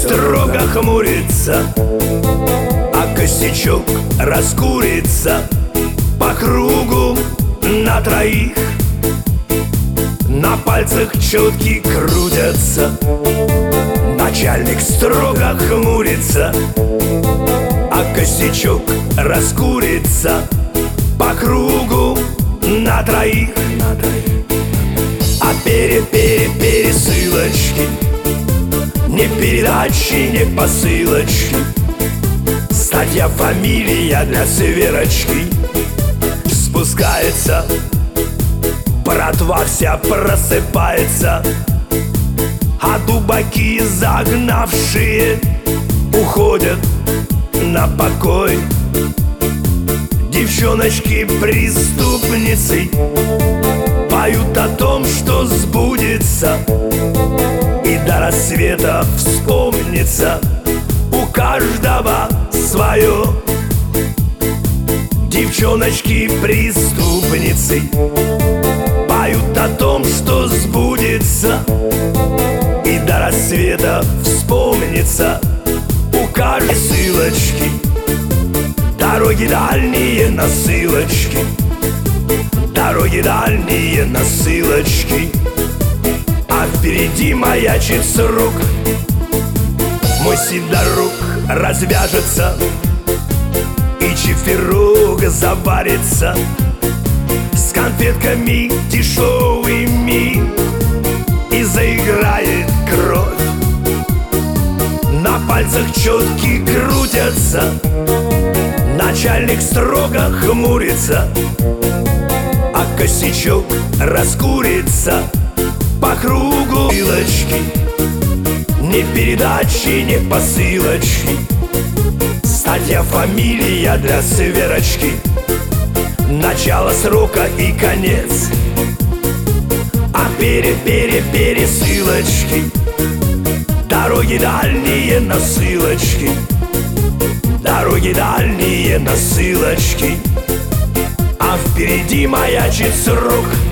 строго хмурится, а косячок раскурится по кругу на троих. На пальцах четки крутятся, начальник строго хмурится, а косячок раскурится по кругу на троих. А пересылочки, не передачи, не посылочки, статья, фамилия для сверочки. Спускается, братва вся просыпается, а дубаки загнавшие уходят на покой. Девчоночки-преступницы поют о том, что сбудется, и до рассвета вспомнится у каждого свое. Девчоночки-преступницы поют о том, что сбудется, и до рассвета вспомнится у каждой ссылочки. Дороги дальние на ссылочки, дороги дальние на ссылочки, а впереди маячит срок. Мой сидорук развяжется, и чиферок заварится с конфетками дешевыми, и заиграет кровь. На пальцах четки крутятся, начальник строго хмурится, а косячок раскурится по кругу. Ссылочки, не передачи, не посылочки, статья, фамилия для сверочки, начало срока и конец. А пересылочки, дороги дальние на ссылочки, дороги дальние на ссылочки, а впереди маячит срок.